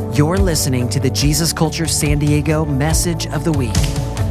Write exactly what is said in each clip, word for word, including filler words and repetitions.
You're listening to the Jesus Culture San Diego Message of the Week.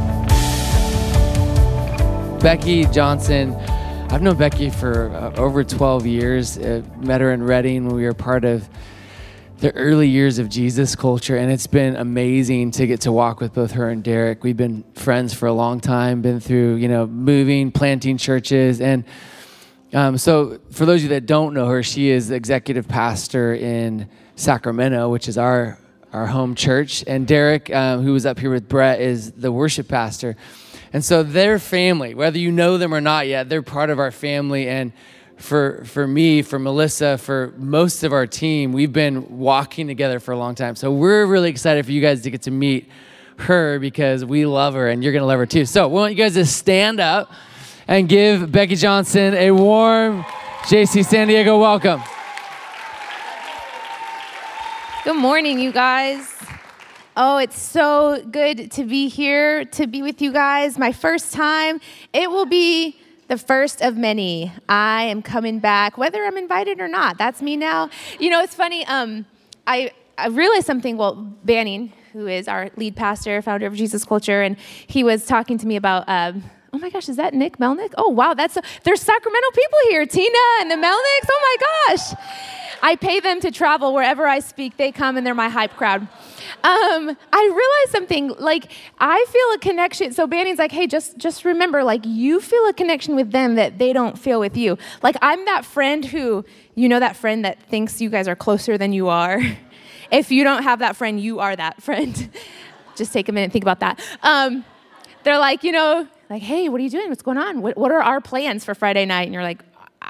Becky Johnson, I've known Becky for uh, over twelve years. Uh, met her in Redding when we were part of the early years of Jesus Culture, and it's been amazing to get to walk with both her and Derek. We've been friends for a long time, been through, you know, moving, planting churches, and um, so for those of you that don't know her, she is the executive pastor in Sacramento, which is our our home church, and Derek, um, who was up here with Brett, is the worship pastor. And so their family, whether you know them or not yet, they're part of our family. And for for me, for Melissa, for most of our team, we've been walking together for a long time. So we're really excited for you guys to get to meet her because we love her and you're going to love her too. So we want you guys to stand up and give Becky Johnson a warm J C San Diego welcome. Good morning, you guys. Oh, it's so good to be here, to be with you guys. My first time. It will be the first of many. I am coming back, whether I'm invited or not. That's me now. You know, it's funny. Um, I, I realized something. Well, Banning, who is our lead pastor, founder of Jesus Culture, and he was talking to me about, um, oh my gosh, is that Nick Melnick? Oh, wow, that's a, there's Sacramento people here. Tina and the Melnicks, oh my gosh. I pay them to travel wherever I speak. They come and they're my hype crowd. Um, I realized something, like, I feel a connection. So Banning's like, hey, just, just remember, like, you feel a connection with them that they don't feel with you. Like, I'm that friend who, you know, that friend that thinks you guys are closer than you are. If you don't have that friend, you are that friend. Just take a minute and think about that. Um, they're like, you know, like, hey, what are you doing? What's going on? What, what are our plans for Friday night? And you're like,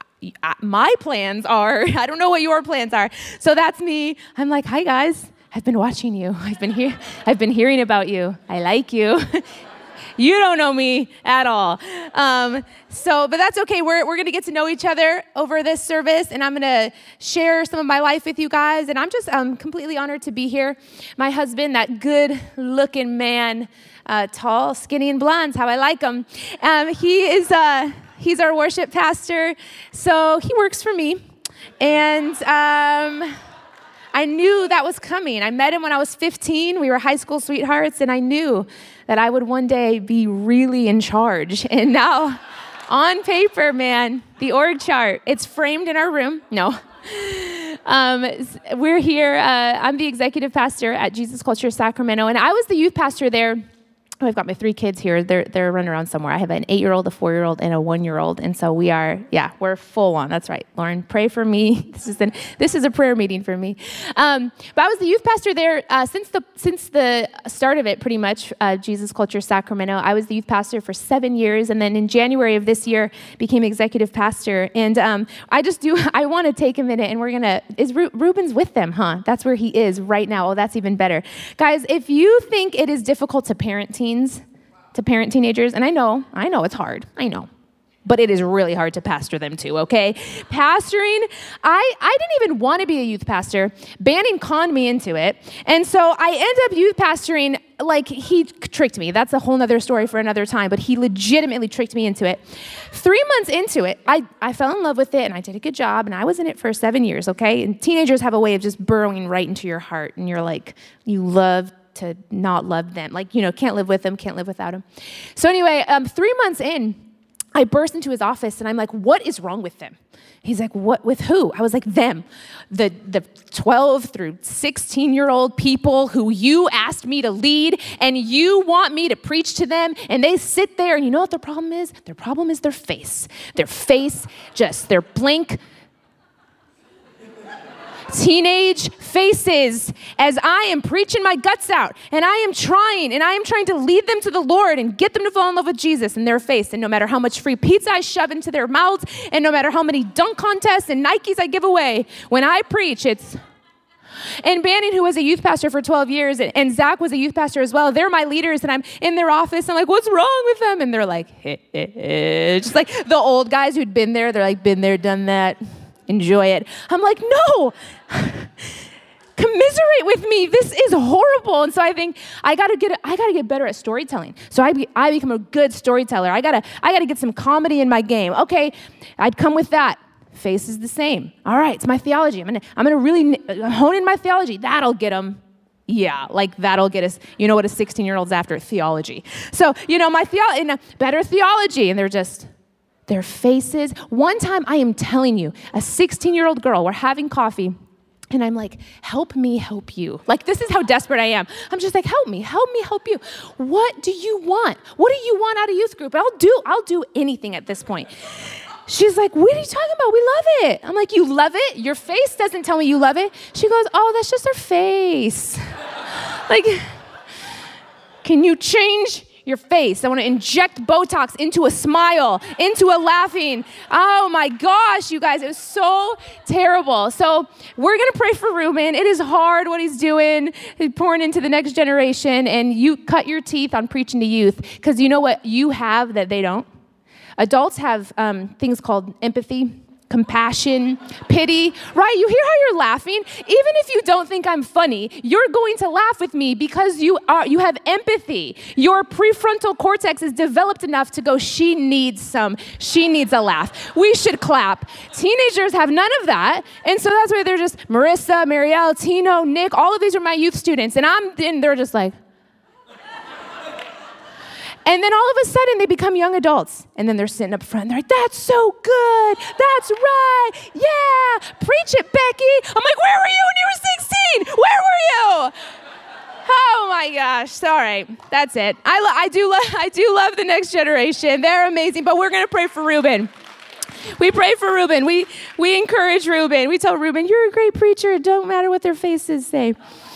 my plans are, I don't know what your plans are. So that's me. I'm like, hi guys, I've been watching you. I've been here. I've been hearing about you. I like you. You don't know me at all. Um, so, but that's okay. We're we're gonna get to know each other over this service, and I'm gonna share some of my life with you guys. And I'm just um, completely honored to be here. My husband, that good-looking man, uh, tall, skinny, and blonde, how I like him. Um, he is. Uh, He's our worship pastor, so he works for me, and um, I knew that was coming. I met him when I was fifteen. We were high school sweethearts, and I knew that I would one day be really in charge. And now, on paper, man, the org chart, it's framed in our room. No. Um, we're here. Uh, I'm the executive pastor at Jesus Culture Sacramento, and I was the youth pastor there. I've got my three kids here. They're they're running around somewhere. I have an eight-year-old, a four-year-old, and a one-year-old. And so we are, yeah, we're full on. That's right. Lauren, pray for me. This is an this is a prayer meeting for me. Um, but I was the youth pastor there uh, since the since the start of it, pretty much. Uh, Jesus Culture Sacramento. I was the youth pastor for seven years, and then in January of this year, became executive pastor. And um, I just do. I want to take a minute, and we're gonna. Is Ru- Ruben's with them? Huh? That's where he is right now. Oh, that's even better, guys. If you think it is difficult to parent teens. To parent teenagers, and I know, I know it's hard, I know, but it is really hard to pastor them too, okay? Pastoring, I, I didn't even want to be a youth pastor. Banning conned me into it, and so I end up youth pastoring, like he tricked me. That's a whole nother story for another time, but he legitimately tricked me into it. Three months into it, I, I fell in love with it, and I did a good job, and I was in it for seven years, okay? And teenagers have a way of just burrowing right into your heart, and you're like, you love to not love them. Like, you know, can't live with them, can't live without them. So anyway, um, three months in, I burst into his office and I'm like, what is wrong with them? He's like, what, with who? I was like, them. The the twelve through sixteen-year-old people who you asked me to lead and you want me to preach to them, and they sit there, and you know what their problem is? Their problem is their face. Their face, just their blank, teenage faces as I am preaching my guts out, and I am trying, and I am trying to lead them to the Lord and get them to fall in love with Jesus in their face. And no matter how much free pizza I shove into their mouths, and no matter how many dunk contests and Nikes I give away, when I preach, it's... And Bannon, who was a youth pastor for twelve years, and, and Zach was a youth pastor as well, they're my leaders, and I'm in their office, and I'm like, what's wrong with them? And they're like, hey, hey, hey. Just like the old guys who'd been there, they're like, been there, done that. Enjoy it. I'm like, no, commiserate with me. This is horrible. And so I think I gotta get I gotta get better at storytelling. So I be, I become a good storyteller. I gotta I gotta get some comedy in my game. Okay, I'd come with that. Face is the same. All right, it's my theology. I'm gonna I'm gonna really hone in my theology. That'll get them. yeah, like that'll get us, you know what a sixteen-year-old's after? Theology. So, you know, my theology, in a better theology, and they're just, their faces. One time, I am telling you, a sixteen-year-old girl, we're having coffee, and I'm like, help me help you. Like, this is how desperate I am. I'm just like, help me, help me help you. What do you want? What do you want out of youth group? I'll do, I'll do anything at this point. She's like, what are you talking about? We love it. I'm like, you love it? Your face doesn't tell me you love it. She goes, oh, that's just her face. Like, can you change your face? I want to inject Botox into a smile, into a laughing. Oh my gosh, you guys, it was so terrible. So we're going to pray for Ruben. It is hard what he's doing. He's pouring into the next generation, and you cut your teeth on preaching to youth, because you know what you have that they don't? Adults have um, things called empathy, compassion, pity, right? You hear how you're laughing? Even if you don't think I'm funny, you're going to laugh with me because you are you have empathy. Your prefrontal cortex is developed enough to go, she needs some, she needs a laugh. We should clap. Teenagers have none of that. And so that's why they're just Marissa, Marielle, Tino, Nick, all of these are my youth students. And I'm and they're just like, and then all of a sudden, they become young adults. And then they're sitting up front. They're like, that's so good. That's right. Yeah. Preach it, Becky. I'm like, where were you when you were sixteen? Where were you? Oh, my gosh. So, all right. That's it. I, lo- I, do lo- I do love the next generation. They're amazing. But we're going to pray for Ruben. We pray for Ruben. We, we encourage Ruben. We tell Ruben, you're a great preacher. It don't matter what their faces say.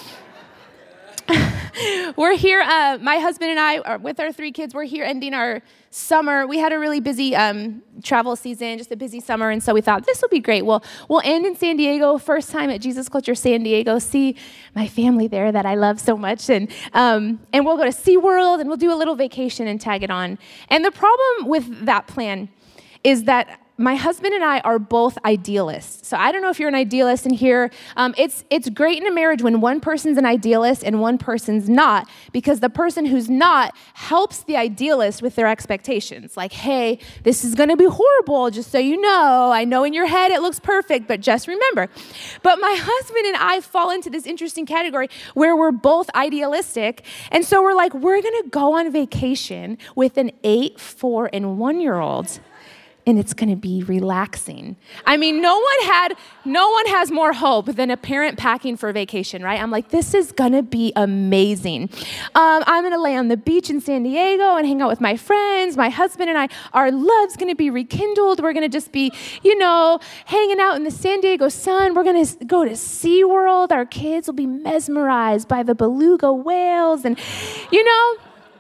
We're here, uh, my husband and I, are with our three kids, we're here ending our summer. We had a really busy um, travel season, just a busy summer, and so we thought, this will be great. We'll, we'll end in San Diego, first time at Jesus Culture San Diego, see my family there that I love so much, and um, and we'll go to SeaWorld, and we'll do a little vacation and tag it on. And the problem with that plan is that my husband and I are both idealists. So I don't know if you're an idealist in here. Um, it's it's great in a marriage when one person's an idealist and one person's not, because the person who's not helps the idealist with their expectations. Like, hey, this is going to be horrible, just so you know. I know in your head it looks perfect, but just remember. But my husband and I fall into this interesting category where we're both idealistic. And so we're like, we're going to go on vacation with an eight, four, and one-year-old. And it's going to be relaxing. I mean, no one had, no one has more hope than a parent packing for vacation, right? I'm like, this is going to be amazing. Um, I'm going to lay on the beach in San Diego and hang out with my friends. My husband and I, our love's going to be rekindled. We're going to just be, you know, hanging out in the San Diego sun. We're going to go to SeaWorld. Our kids will be mesmerized by the beluga whales. And, you know,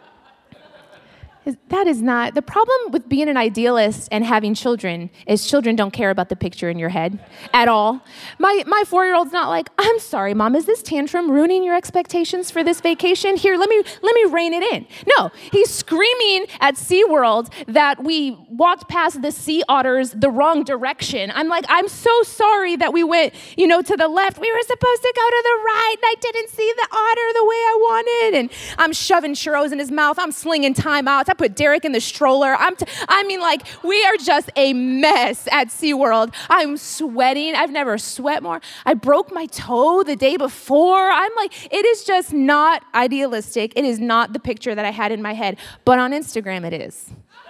that is not, the problem with being an idealist and having children is children don't care about the picture in your head at all. My my four-year-old's not like, I'm sorry, Mom, is this tantrum ruining your expectations for this vacation? Here, let me let me rein it in. No, he's screaming at SeaWorld that we walked past the sea otters the wrong direction. I'm like, I'm so sorry that we went, you know, to the left. We were supposed to go to the right, and I didn't see the otter the way I wanted. And I'm shoving churros in his mouth. I'm slinging timeouts. I put Derek in the stroller. I'm t- I mean, like, we are just a mess at SeaWorld. I'm sweating. I've never sweat more. I broke my toe the day before. I'm like, it is just not idealistic. It is not the picture that I had in my head. But on Instagram, it is.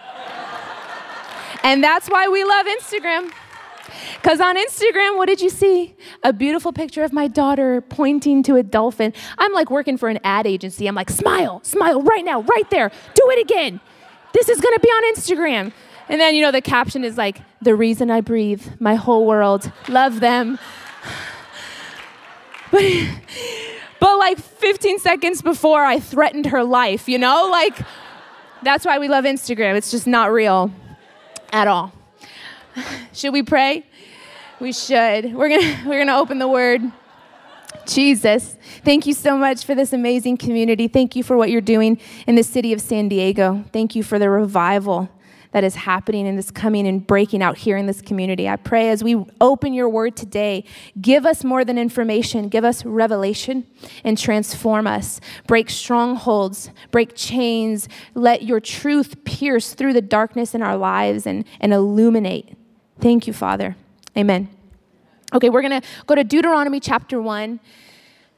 And that's why we love Instagram. Because on Instagram, what did you see? A beautiful picture of my daughter pointing to a dolphin. I'm like working for an ad agency. I'm like, smile, smile right now, right there. Do it again. This is going to be on Instagram. And then, you know, the caption is like, the reason I breathe, my whole world, love them. But, but like fifteen seconds before, I threatened her life, you know? Like, that's why we love Instagram. It's just not real at all. Should we pray? We should. We're gonna we're gonna open the Word. Jesus, thank you so much for this amazing community. Thank you for what you're doing in the city of San Diego. Thank you for the revival that is happening and is coming and breaking out here in this community. I pray as we open your word today, give us more than information. Give us revelation and transform us. Break strongholds, break chains. Let your truth pierce through the darkness in our lives and, and illuminate. Thank you, Father. Amen. Okay, we're going to go to Deuteronomy chapter one.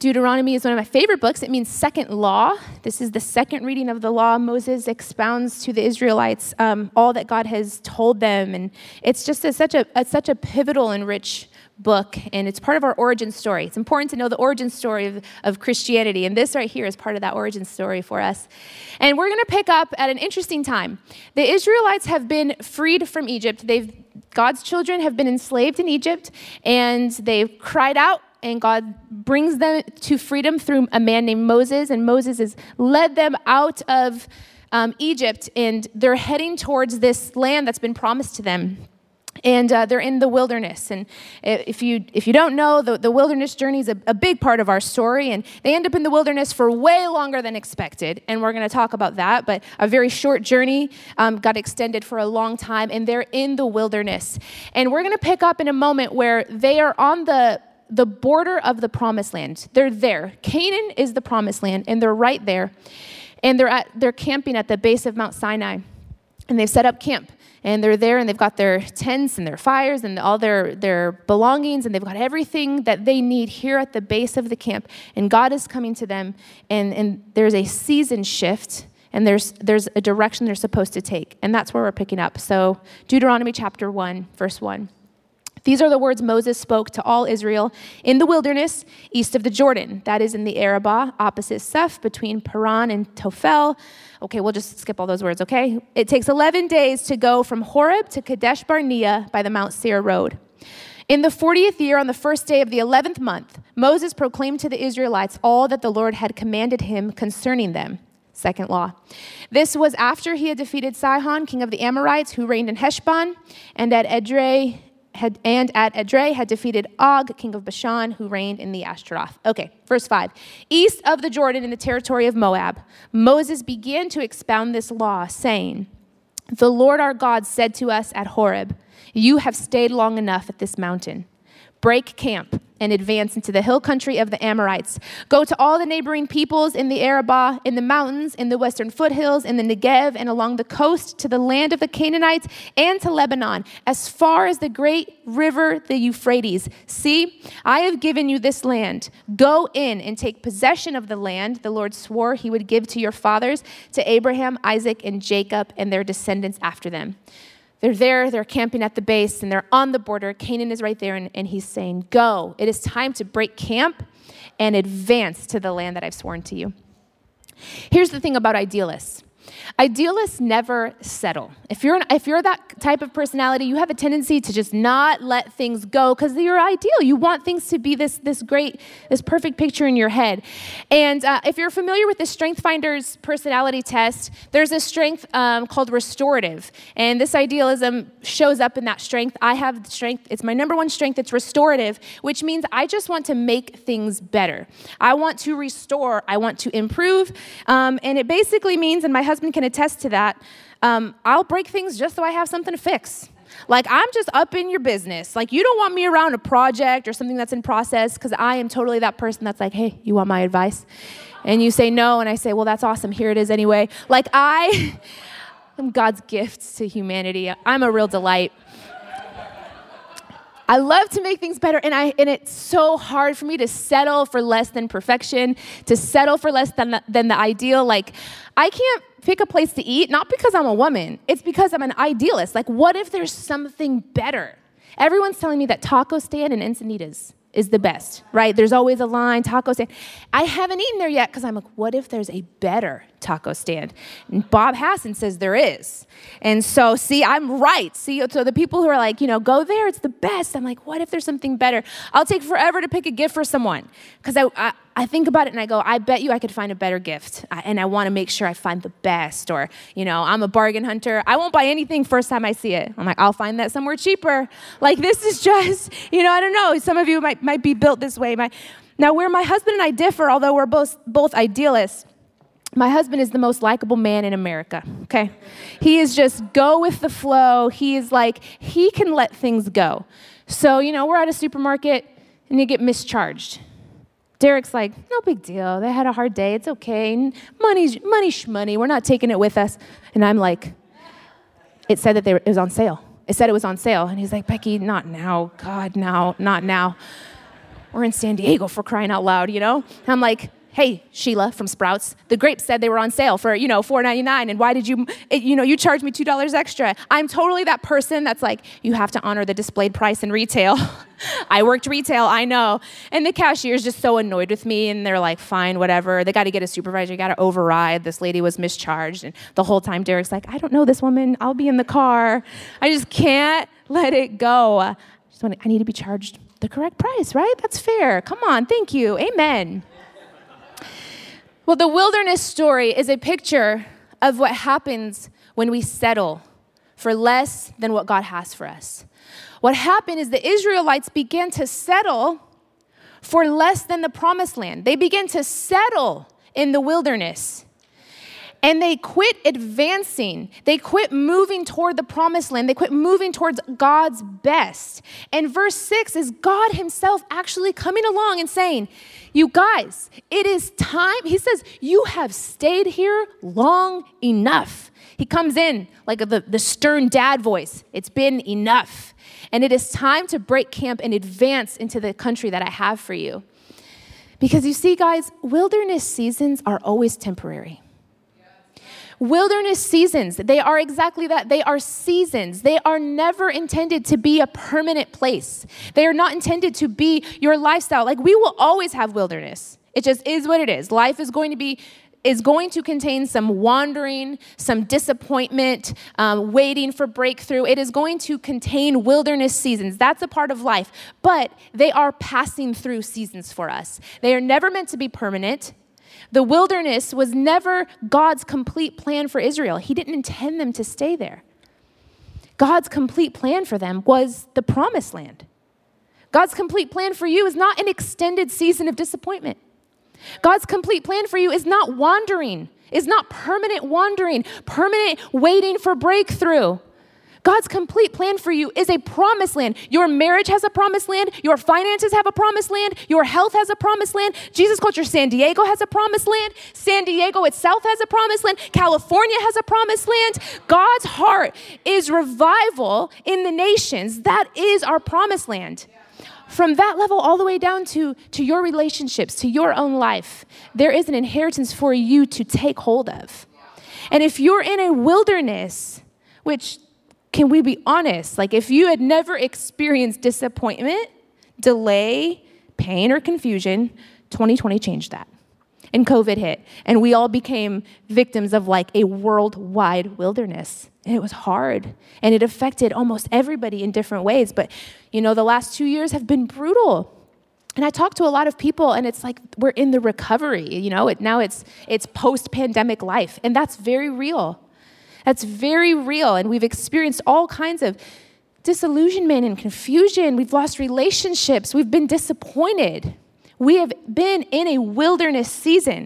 Deuteronomy is one of my favorite books. It means second law. This is the second reading of the law. Moses expounds to the Israelites um, all that God has told them. And it's just a, such, a, a, such a pivotal and rich book, and it's part of our origin story. It's important to know the origin story of, of Christianity, and this right here is part of that origin story for us. And we're going to pick up at an interesting time. The Israelites have been freed from Egypt. They've God's children have been enslaved in Egypt, and they've cried out, and God brings them to freedom through a man named Moses, and Moses has led them out of um, Egypt, and they're heading towards this land that's been promised to them. And uh, they're in the wilderness. And if you if you don't know, the, the wilderness journey is a, a big part of our story. And they end up in the wilderness for way longer than expected. And we're going to talk about that. But a very short journey um, got extended for a long time. And they're in the wilderness. And we're going to pick up in a moment where they are on the the border of the promised land. They're there. Canaan is the promised land. And they're right there. And they're at they're camping at the base of Mount Sinai. And they've set up camp. And they're there, and they've got their tents and their fires and all their, their belongings, and they've got everything that they need here at the base of the camp. And God is coming to them, and, and there's a season shift, and there's, there's a direction they're supposed to take. And that's where we're picking up. So Deuteronomy chapter one, verse one. These are the words Moses spoke to all Israel in the wilderness east of the Jordan. That is in the Arabah, opposite Seph, between Paran and Tophel. Okay, we'll just skip all those words, okay? It takes eleven days to go from Horeb to Kadesh Barnea by the Mount Seir road. In the fortieth year, on the first day of the eleventh month, Moses proclaimed to the Israelites all that the Lord had commanded him concerning them. Second law. This was after he had defeated Sihon, king of the Amorites, who reigned in Heshbon, and at Edrei, Had, and at Edrei had defeated Og, king of Bashan, who reigned in the Ashtaroth. Okay, verse five. East of the Jordan in the territory of Moab, Moses began to expound this law, saying, the Lord our God said to us at Horeb, you have stayed long enough at this mountain. Break camp and advance into the hill country of the Amorites. Go to all the neighboring peoples in the Arabah, in the mountains, in the western foothills, in the Negev, and along the coast to the land of the Canaanites and to Lebanon, as far as the great river, the Euphrates. See, I have given you this land. Go in and take possession of the land the Lord swore he would give to your fathers, to Abraham, Isaac, and Jacob, and their descendants after them. They're there, they're camping at the base, and they're on the border. Canaan is right there, and, and he's saying, go. It is time to break camp and advance to the land that I've sworn to you. Here's the thing about idealists. Idealists never settle. If you're an, if you're that type of personality, you have a tendency to just not let things go because you're ideal. You want things to be this this great, this perfect picture in your head. And uh, if you're familiar with the Strength Finders personality test, there's a strength um, called restorative. And this idealism shows up in that strength. I have strength. It's my number one strength. It's restorative, which means I just want to make things better. I want to restore. I want to improve. Um, and it basically means, and my husband can attest to that, um, I'll break things just so I have something to fix. Like, I'm just up in your business. Like, you don't want me around a project or something that's in process because I am totally that person that's like, hey, you want my advice? And you say no, and I say, well, that's awesome. Here it is anyway. Like, I am God's gift to humanity. I'm a real delight. I love to make things better, and I and it's so hard for me to settle for less than perfection, to settle for less than the, than the ideal. Like, I can't pick a place to eat, not because I'm a woman. It's because I'm an idealist. Like, what if there's something better? Everyone's telling me that taco stand and Encinitas is the best, right? There's always a line, taco stand. I haven't eaten there yet because I'm like, what if there's a better taco stand? And Bob Hassan says there is. And so, see, I'm right. See, so the people who are like, you know, go there, it's the best. I'm like, what if there's something better? I'll take forever to pick a gift for someone because I, I I think about it and I go, I bet you I could find a better gift. I, and I want to make sure I find the best. Or, you know, I'm a bargain hunter. I won't buy anything first time I see it. I'm like, I'll find that somewhere cheaper. Like, this is just, you know, I don't know. Some of you might, might be built this way. My, now, where my husband and I differ, although we're both, both idealists, my husband is the most likable man in America, okay? He is just go with the flow. He is like, he can let things go. So, you know, we're at a supermarket and you get mischarged. Derek's like, no big deal. They had a hard day. It's okay. Money's money shmoney. We're not taking it with us. And I'm like, it said that they were, it was on sale. It said it was on sale. And he's like, Becky, not now. God, no, not now. We're in San Diego, for crying out loud, you know? And I'm like, hey, Sheila from Sprouts, the grapes said they were on sale for, you know, four ninety-nine, and why did you, it, you know, you charged me two dollars extra. I'm totally that person that's like, you have to honor the displayed price in retail. I worked retail, I know. And the cashier's just so annoyed with me, and they're like, fine, whatever. They got to get a supervisor, you got to override. This lady was mischarged, and the whole time Derek's like, I don't know this woman, I'll be in the car. I just can't let it go. I just want to, I need to be charged the correct price, right? That's fair. Come on, thank you, amen. Well, the wilderness story is a picture of what happens when we settle for less than what God has for us. What happened is the Israelites began to settle for less than the promised land. They began to settle in the wilderness. And they quit advancing. They quit moving toward the promised land. They quit moving towards God's best. And verse six is God himself actually coming along and saying, you guys, it is time. He says, you have stayed here long enough. He comes in like the, the stern dad voice. It's been enough. And it is time to break camp and advance into the country that I have for you. Because you see, guys, wilderness seasons are always temporary. Wilderness seasons, they are exactly that. They are seasons. They are never intended to be a permanent place. They are not intended to be your lifestyle. Like, we will always have wilderness. It just is what it is. Life is going to be, is going to contain some wandering, some disappointment, um, waiting for breakthrough. It is going to contain wilderness seasons. That's a part of life. But they are passing through seasons for us. They are never meant to be permanent. The wilderness was never God's complete plan for Israel. He didn't intend them to stay there. God's complete plan for them was the promised land. God's complete plan for you is not an extended season of disappointment. God's complete plan for you is not wandering, is not permanent wandering, permanent waiting for breakthrough. God's complete plan for you is a promised land. Your marriage has a promised land. Your finances have a promised land. Your health has a promised land. Jesus Culture San Diego has a promised land. San Diego itself has a promised land. California has a promised land. God's heart is revival in the nations. That is our promised land. From that level all the way down to, to your relationships, to your own life, there is an inheritance for you to take hold of. And if you're in a wilderness, which, can we be honest? Like, if you had never experienced disappointment, delay, pain, or confusion, twenty twenty changed that. And COVID hit, and we all became victims of like a worldwide wilderness. And it was hard, and it affected almost everybody in different ways. But, you know, the last two years have been brutal. And I talk to a lot of people, and it's like we're in the recovery, you know, it, now it's it's post-pandemic life, and that's very real. That's very real, and we've experienced all kinds of disillusionment and confusion. We've lost relationships. We've been disappointed. We have been in a wilderness season.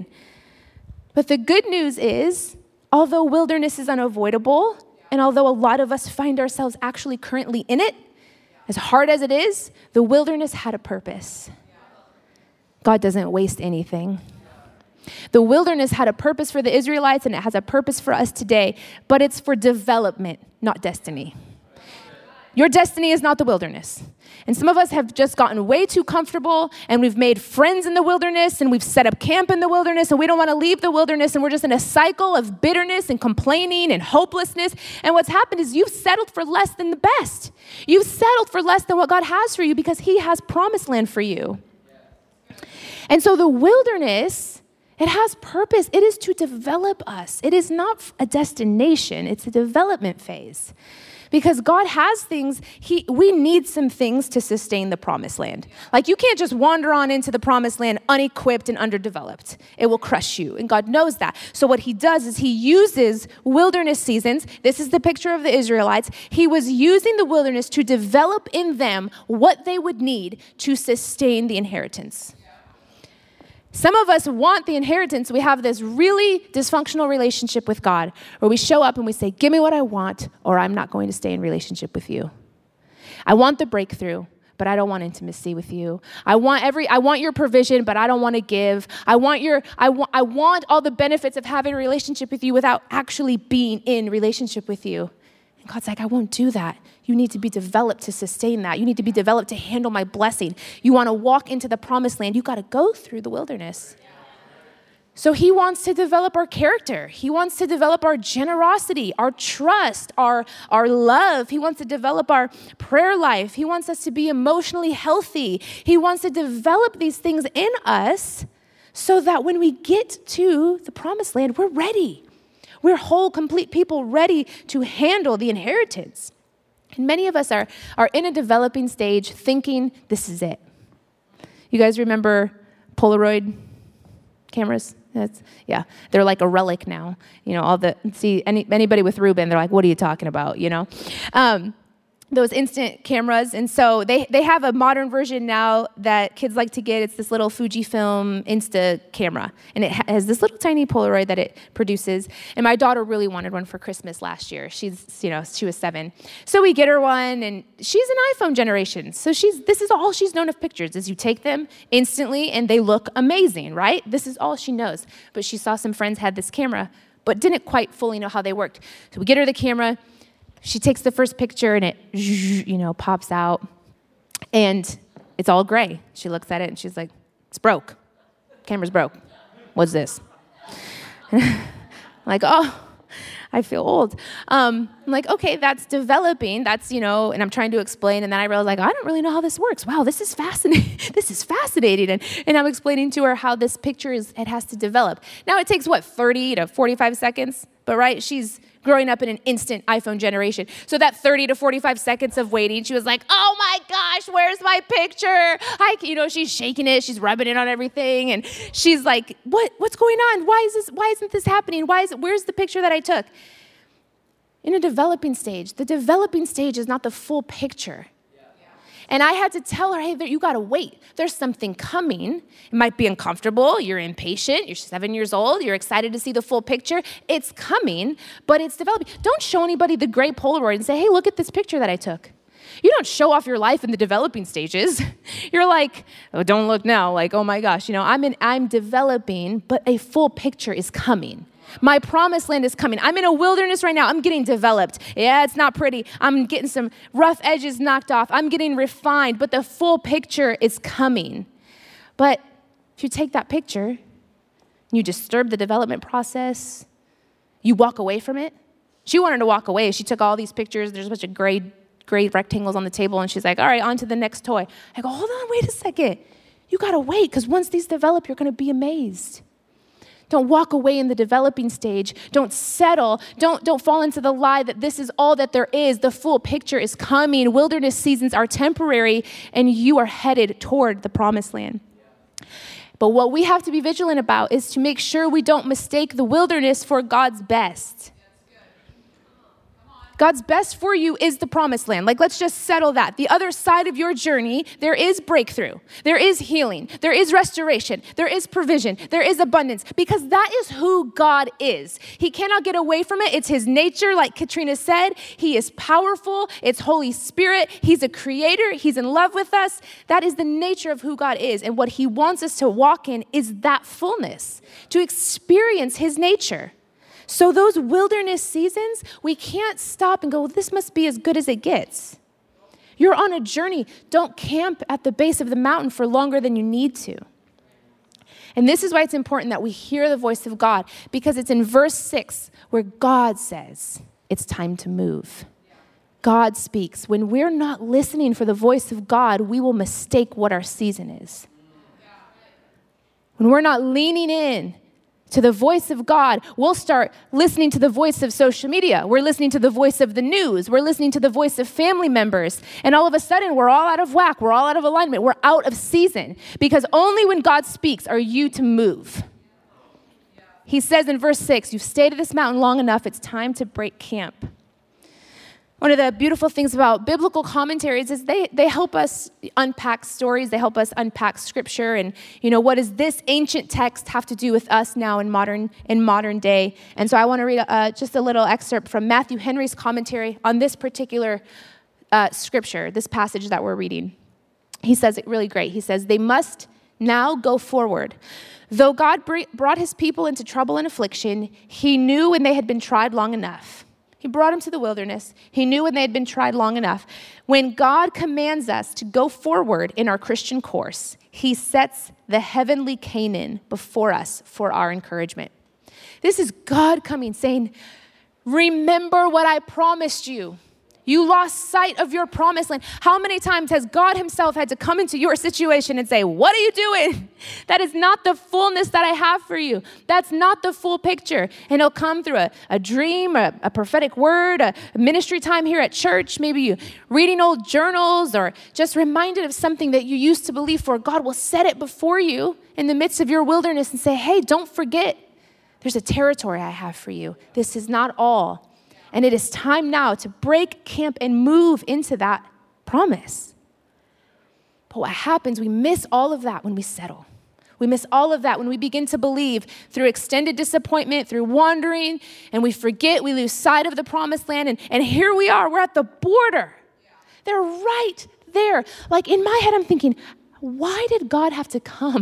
But the good news is, although wilderness is unavoidable, and although a lot of us find ourselves actually currently in it, as hard as it is, the wilderness had a purpose. God doesn't waste anything. The wilderness had a purpose for the Israelites, and it has a purpose for us today, but it's for development, not destiny. Your destiny is not the wilderness. And some of us have just gotten way too comfortable, and we've made friends in the wilderness, and we've set up camp in the wilderness, and we don't want to leave the wilderness, and we're just in a cycle of bitterness and complaining and hopelessness. And what's happened is you've settled for less than the best. You've settled for less than what God has for you because he has promised land for you. And so the wilderness, it has purpose. It is to develop us. It is not a destination. It's a development phase. Because God has things, he, we need some things to sustain the promised land. Like, you can't just wander on into the promised land unequipped and underdeveloped. It will crush you, and God knows that. So what he does is he uses wilderness seasons. This is the picture of the Israelites. He was using the wilderness to develop in them what they would need to sustain the inheritance. Some of us want the inheritance. We have this really dysfunctional relationship with God where we show up and we say, give me what I want, or I'm not going to stay in relationship with you. I want the breakthrough, but I don't want intimacy with you. I want every, I want your provision, but I don't want to give. I want your, I want, I want all the benefits of having a relationship with you without actually being in relationship with you. God's like, I won't do that. You need to be developed to sustain that. You need to be developed to handle my blessing. You want to walk into the promised land, you got to go through the wilderness. So he wants to develop our character. He wants to develop our generosity, our trust, our, our love. He wants to develop our prayer life. He wants us to be emotionally healthy. He wants to develop these things in us so that when we get to the promised land, we're ready. We're whole, complete people ready to handle the inheritance. And many of us are, are in a developing stage thinking this is it. You guys remember Polaroid cameras? That's, yeah, they're like a relic now. You know, all the, see, any, anybody with Ruben, they're like, what are you talking about, you know? Um, those instant cameras. And so they, they have a modern version now that kids like to get. It's this little Fujifilm Insta camera. And it has this little tiny Polaroid that it produces. And my daughter really wanted one for Christmas last year. She's, you know, she was seven. So we get her one, and she's an iPhone generation. So she's, this is all she's known of pictures, is you take them instantly and they look amazing, right? This is all she knows. But she saw some friends had this camera, but didn't quite fully know how they worked. So we get her the camera. She takes the first picture and it, you know, pops out and it's all gray. She looks at it and she's like, it's broke. Camera's broke. What's this? I'm like, oh, I feel old. Um, I'm like, okay, that's developing. That's, you know, and I'm trying to explain. And then I realized, like, I don't really know how this works. Wow, this is fascinating. This is fascinating. And, and I'm explaining to her how this picture is, it has to develop. Now it takes, what, thirty to forty-five seconds? But, right, she's growing up in an instant iPhone generation. So that thirty to forty-five seconds of waiting, she was like, oh my gosh, where's my picture? I, you know, she's shaking it, she's rubbing it on everything, and she's like, what, what's going on? Why is this, why isn't this happening? Why is it, where's the picture that I took? In a developing stage, the developing stage is not the full picture. And I had to tell her, hey, you got to wait. There's something coming. It might be uncomfortable. You're impatient. You're seven years old. You're excited to see the full picture. It's coming, but it's developing. Don't show anybody the gray Polaroid and say, hey, look at this picture that I took. You don't show off your life in the developing stages. You're like, oh, don't look now. Like, oh my gosh, you know, I'm in, I'm developing, but a full picture is coming. My promised land is coming. I'm in a wilderness right now. I'm getting developed. Yeah, it's not pretty. I'm getting some rough edges knocked off. I'm getting refined, but the full picture is coming. But if you take that picture and you disturb the development process, you walk away from it. She wanted to walk away. She took all these pictures. There's a bunch of gray, gray rectangles on the table, and she's like, all right, on to the next toy. I go, hold on, wait a second. You got to wait, because once these develop, you're going to be amazed. Don't walk away in the developing stage. Don't settle. Don't, don't fall into the lie that this is all that there is. The full picture is coming. Wilderness seasons are temporary, and you are headed toward the promised land. But what we have to be vigilant about is to make sure we don't mistake the wilderness for God's best. God's best for you is the promised land. Like, let's just settle that. The other side of your journey, there is breakthrough. There is healing. There is restoration. There is provision. There is abundance, because that is who God is. He cannot get away from it. It's his nature, like Katrina said. He is powerful. It's Holy Spirit. He's a creator. He's in love with us. That is the nature of who God is. And what he wants us to walk in is that fullness, to experience his nature. So those wilderness seasons, we can't stop and go, well, this must be as good as it gets. You're on a journey. Don't camp at the base of the mountain for longer than you need to. And this is why it's important that we hear the voice of God, because it's in verse six where God says it's time to move. God speaks. When we're not listening for the voice of God, we will mistake what our season is. When we're not leaning in to the voice of God, we'll start listening to the voice of social media. We're listening to the voice of the news. We're listening to the voice of family members. And all of a sudden, we're all out of whack. We're all out of alignment. We're out of season, because only when God speaks are you to move. He says in verse six, you've stayed at this mountain long enough. It's time to break camp. One of the beautiful things about biblical commentaries is they, they help us unpack stories. They help us unpack scripture. And, you know, what does this ancient text have to do with us now in modern in modern day? And so I want to read uh, just a little excerpt from Matthew Henry's commentary on this particular uh, scripture, this passage that we're reading. He says it really great. He says, they must now go forward. Though God brought his people into trouble and affliction, he knew when they had been tried long enough. He brought them to the wilderness. He knew when they had been tried long enough. When God commands us to go forward in our Christian course, he sets the heavenly Canaan before us for our encouragement. This is God coming saying, remember what I promised you. You lost sight of your promised land. How many times has God himself had to come into your situation and say, what are you doing? That is not the fullness that I have for you. That's not the full picture. And it'll come through a, a dream, a, a prophetic word, a ministry time here at church, maybe you reading old journals or just reminded of something that you used to believe for. God will set it before you in the midst of your wilderness and say, hey, don't forget, there's a territory I have for you. This is not all. And it is time now to break camp and move into that promise. But what happens, we miss all of that when we settle. We miss all of that when we begin to believe through extended disappointment, through wandering, and we forget, we lose sight of the promised land. And, and here we are, we're at the border. They're right there. Like in my head, I'm thinking, why did God have to come?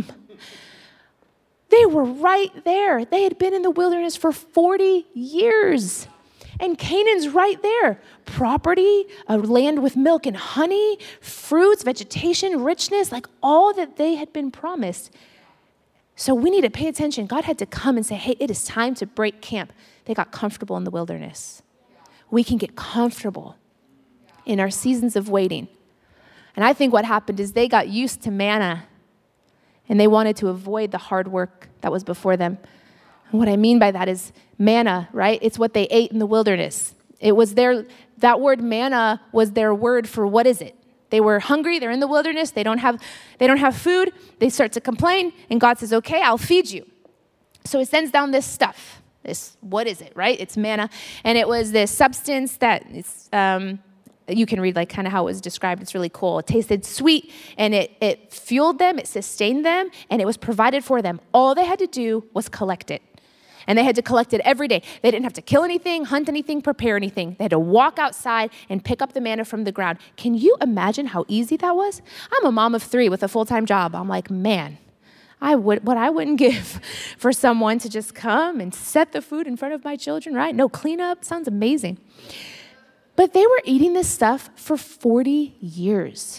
They were right there. They had been in the wilderness for forty years. And Canaan's right there. Property, a land with milk and honey, fruits, vegetation, richness, like all that they had been promised. So we need to pay attention. God had to come and say, hey, it is time to break camp. They got comfortable in the wilderness. We can get comfortable in our seasons of waiting. And I think what happened is they got used to manna and they wanted to avoid the hard work that was before them. And what I mean by that is manna, right? It's what they ate in the wilderness. It was their, that word manna was their word for what is it? They were hungry, they're in the wilderness, they don't have, they don't have food, they start to complain, and God says, okay, I'll feed you. So he sends down this stuff, this, what is it, right? It's manna, and it was this substance that it's, um, you can read like kind of how it was described. It's really cool. It tasted sweet, and it, it fueled them, it sustained them, and it was provided for them. All they had to do was collect it. And they had to collect it every day. They didn't have to kill anything, hunt anything, prepare anything. They had to walk outside and pick up the manna from the ground. Can you imagine how easy that was? I'm a mom of three with a full-time job. I'm like, man, I would what I wouldn't give for someone to just come and set the food in front of my children, right? No cleanup. Sounds amazing. But they were eating this stuff for forty years.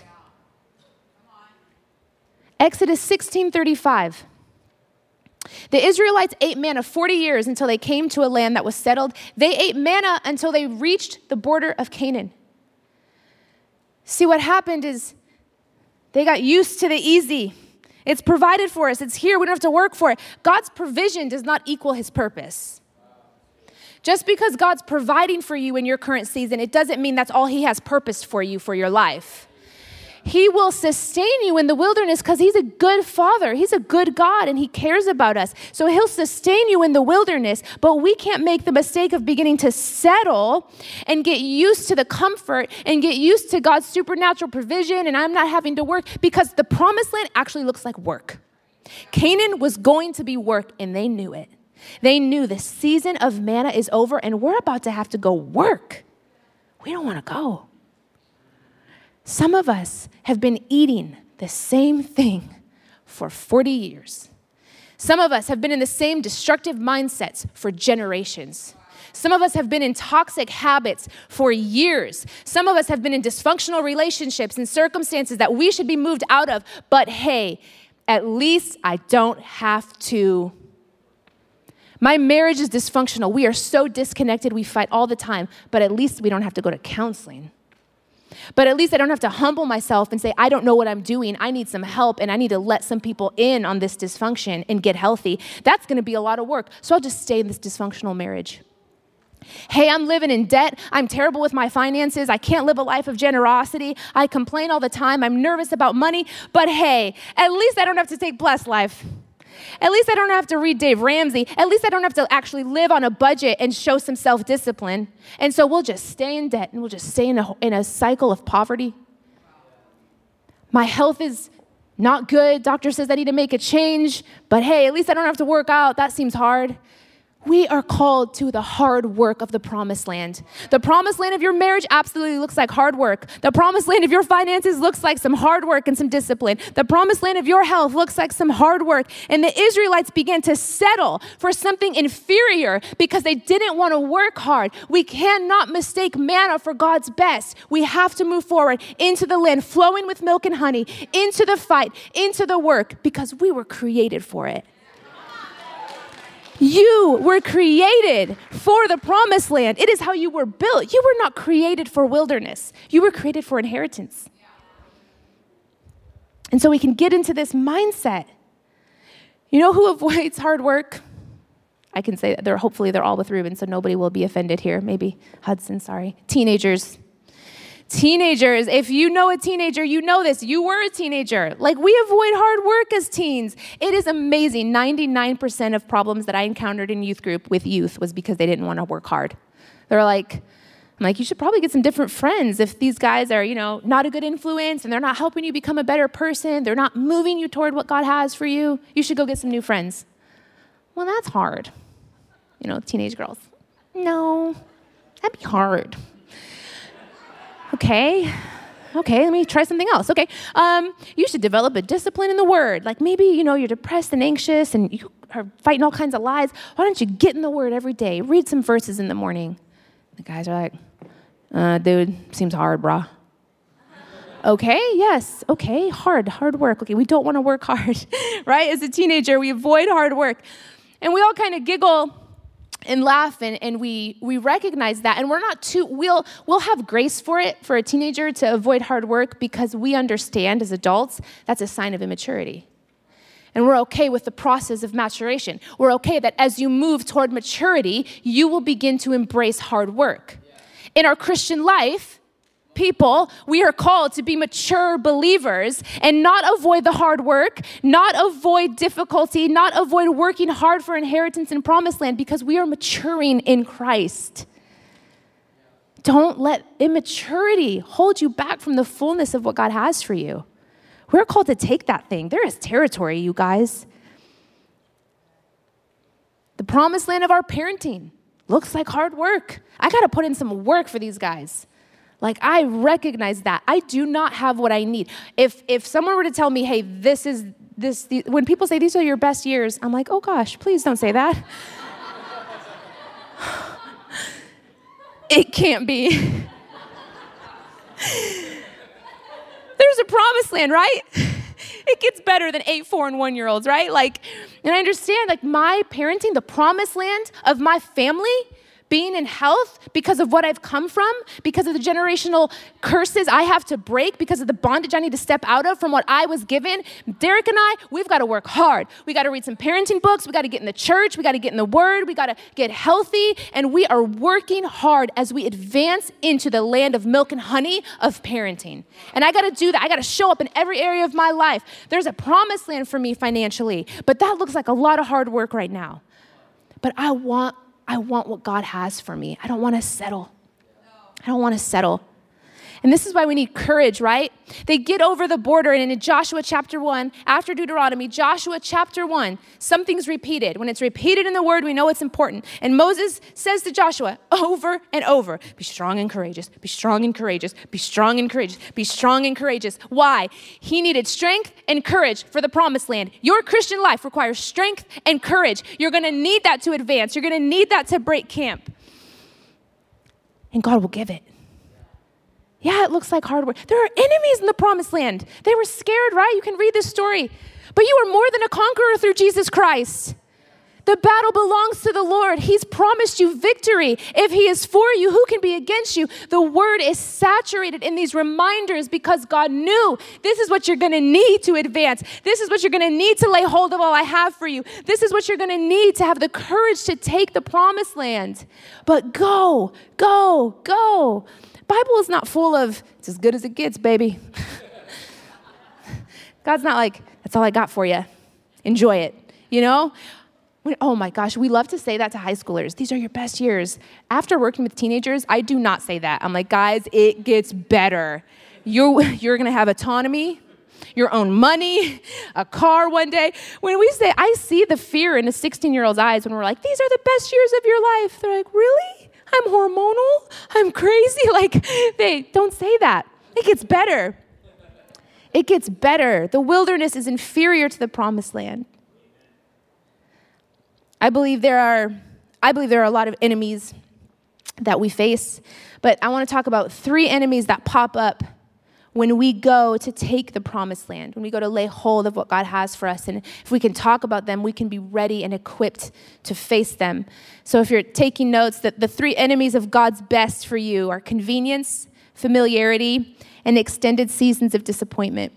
Exodus sixteen thirty-five. The Israelites ate manna forty years until they came to a land that was settled. They ate manna until they reached the border of Canaan. See, what happened is they got used to the easy. It's provided for us. It's here. We don't have to work for it. God's provision does not equal his purpose. Just because God's providing for you in your current season, it doesn't mean that's all he has purposed for you for your life. He will sustain you in the wilderness because he's a good father. He's a good God, and he cares about us. So he'll sustain you in the wilderness, but we can't make the mistake of beginning to settle and get used to the comfort and get used to God's supernatural provision, and I'm not having to work, because the promised land actually looks like work. Canaan was going to be work, and they knew it. They knew the season of manna is over, and we're about to have to go work. We don't want to go. Some of us have been eating the same thing for forty years. Some of us have been in the same destructive mindsets for generations. Some of us have been in toxic habits for years. Some of us have been in dysfunctional relationships and circumstances that we should be moved out of. But hey, at least I don't have to. My marriage is dysfunctional. We are so disconnected. We fight all the time. But at least we don't have to go to counseling. But at least I don't have to humble myself and say, I don't know what I'm doing. I need some help, and I need to let some people in on this dysfunction and get healthy. That's going to be a lot of work. So I'll just stay in this dysfunctional marriage. Hey, I'm living in debt. I'm terrible with my finances. I can't live a life of generosity. I complain all the time. I'm nervous about money. But hey, at least I don't have to take Blessed Life. At least I don't have to read Dave Ramsey. At least I don't have to actually live on a budget and show some self-discipline. And so we'll just stay in debt, and we'll just stay in a, in a cycle of poverty. My health is not good. Doctor says I need to make a change. But hey, at least I don't have to work out. That seems hard. We are called to the hard work of the promised land. The promised land of your marriage absolutely looks like hard work. The promised land of your finances looks like some hard work and some discipline. The promised land of your health looks like some hard work. And the Israelites began to settle for something inferior because they didn't want to work hard. We cannot mistake manna for God's best. We have to move forward into the land flowing with milk and honey, into the fight, into the work, because we were created for it. You were created for the promised land. It is how you were built. You were not created for wilderness. You were created for inheritance. And so we can get into this mindset. You know who avoids hard work? I can say that they're hopefully they're all with Ruben, so nobody will be offended here. Maybe Hudson, sorry. Teenagers. Teenagers, if you know a teenager, you know this. You were a teenager. Like, we avoid hard work as teens. It is amazing. ninety-nine percent of problems that I encountered in youth group with youth was because they didn't want to work hard. They're like, I'm like, you should probably get some different friends. If these guys are, you know, not a good influence and they're not helping you become a better person, they're not moving you toward what God has for you, you should go get some new friends. Well, that's hard. You know, teenage girls. No, that'd be hard. Okay, okay, let me try something else. Okay, um, you should develop a discipline in the word. Like, maybe, you know, you're depressed and anxious and you are fighting all kinds of lies. Why don't you get in the word every day? Read some verses in the morning. The guys are like, uh, dude, seems hard, brah. Okay, yes, okay, hard, hard work. Okay, we don't want to work hard, right? As a teenager, we avoid hard work. And we all kind of giggle and laugh, and, and we we recognize that, and we're not too, we'll, we'll have grace for it, for a teenager to avoid hard work, because we understand as adults that's a sign of immaturity. And we're okay with the process of maturation. We're okay that as you move toward maturity, you will begin to embrace hard work. In our Christian life, people, we are called to be mature believers and not avoid the hard work, not avoid difficulty, not avoid working hard for inheritance and promised land, because we are maturing in Christ. Don't let immaturity hold you back from the fullness of what God has for you. We're called to take that thing. There is territory, you guys. The promised land of our parenting looks like hard work. I got to put in some work for these guys. Like, I recognize that. I do not have what I need. If if someone were to tell me, hey, this is, this, the, when people say these are your best years, I'm like, oh gosh, please don't say that. It can't be. There's a promised land, right? It gets better than eight, four, and one-year-olds, right? Like, and I understand, like, my parenting, the promised land of my family, being in health because of what I've come from, because of the generational curses I have to break, because of the bondage I need to step out of from what I was given. Derek and I, we've got to work hard. We got to read some parenting books. We got to get in the church. We got to get in the word. We got to get healthy. And we are working hard as we advance into the land of milk and honey of parenting. And I got to do that. I got to show up in every area of my life. There's a promised land for me financially, but that looks like a lot of hard work right now. But I want I want what God has for me. I don't want to settle. I don't want to settle. And this is why we need courage, right? They get over the border, and in Joshua chapter one, after Deuteronomy, Joshua chapter one, something's repeated. When it's repeated in the word, we know it's important. And Moses says to Joshua over and over, be strong and courageous, be strong and courageous, be strong and courageous, be strong and courageous. Why? He needed strength and courage for the promised land. Your Christian life requires strength and courage. You're going to need that to advance. You're going to need that to break camp. And God will give it. Yeah, it looks like hard work. There are enemies in the promised land. They were scared, right? You can read this story. But you are more than a conqueror through Jesus Christ. The battle belongs to the Lord. He's promised you victory. If he is for you, who can be against you? The word is saturated in these reminders because God knew this is what you're going to need to advance. This is what you're going to need to lay hold of all I have for you. This is what you're going to need to have the courage to take the promised land. But go, go, go. Bible is not full of, it's as good as it gets, baby. God's not like, that's all I got for you. Enjoy it, you know? When, oh my gosh, we love to say that to high schoolers. These are your best years. After working with teenagers, I do not say that. I'm like, guys, it gets better. You're, you're going to have autonomy. your own money, a car one day. When we say, I see the fear in a sixteen-year-old's eyes when we're like, these are the best years of your life. They're like, really? I'm hormonal? I'm crazy? Like, they don't say that. It gets better. It gets better. The wilderness is inferior to the promised land. I believe there are, I believe there are a lot of enemies that we face, but I want to talk about three enemies that pop up when we go to take the promised land, when we go to lay hold of what God has for us. And if we can talk about them, we can be ready and equipped to face them. So if you're taking notes, that the three enemies of God's best for you are convenience, familiarity, and extended seasons of disappointment.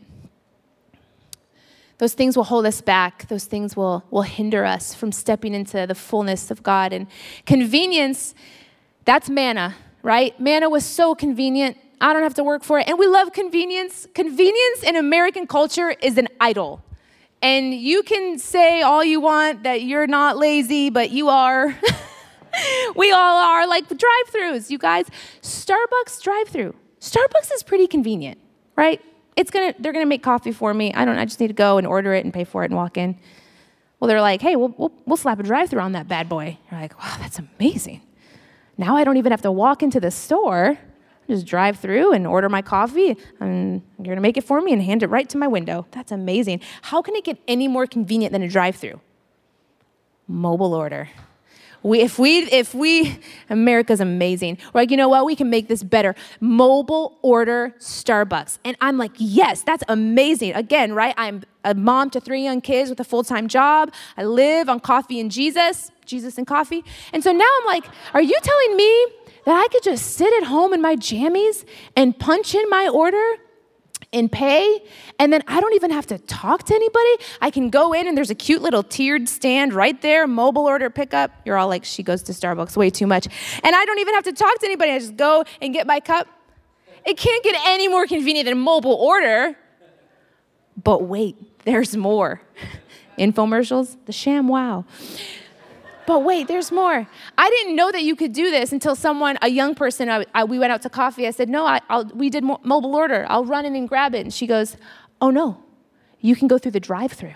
Those things will hold us back. Those things will, will hinder us from stepping into the fullness of God. And convenience, that's manna, right? Manna was so convenient. I don't have to work for it. And we love convenience. Convenience in American culture is an idol. And you can say all you want that you're not lazy, but you are. We all are, like drive-thrus, you guys. Starbucks drive-thru. Starbucks is pretty convenient, right? It's gonna, they're gonna make coffee for me. I don't, I just need to go and order it and pay for it and walk in. Well, they're like, hey, we'll, we'll, we'll slap a drive-thru on that bad boy. You're like, wow, that's amazing. Now I don't even have to walk into the store. Just drive through and order my coffee, and you're gonna make it for me and hand it right to my window. That's amazing. How can it get any more convenient than a drive-through? Mobile order. We, if we, if we, America's amazing. We're like, you know what? We can make this better. Mobile order Starbucks. And I'm like, yes, that's amazing. Again, right? I'm a mom to three young kids with a full-time job. I live on coffee and Jesus, Jesus and coffee. And so now I'm like, are you telling me that I could just sit at home in my jammies and punch in my order and pay, and then I don't even have to talk to anybody? I can go in and there's a cute little tiered stand right there, mobile order pickup. You're all like, she goes to Starbucks way too much. And I don't even have to talk to anybody. I just go and get my cup. It can't get any more convenient than mobile order. But wait, there's more. Infomercials, the sham wow. But wait, there's more. I didn't know that you could do this until someone, a young person, I, I, we went out to coffee. I said, no, I, I'll, we did mo- mobile order. I'll run in and grab it. And she goes, oh no, you can go through the drive-thru.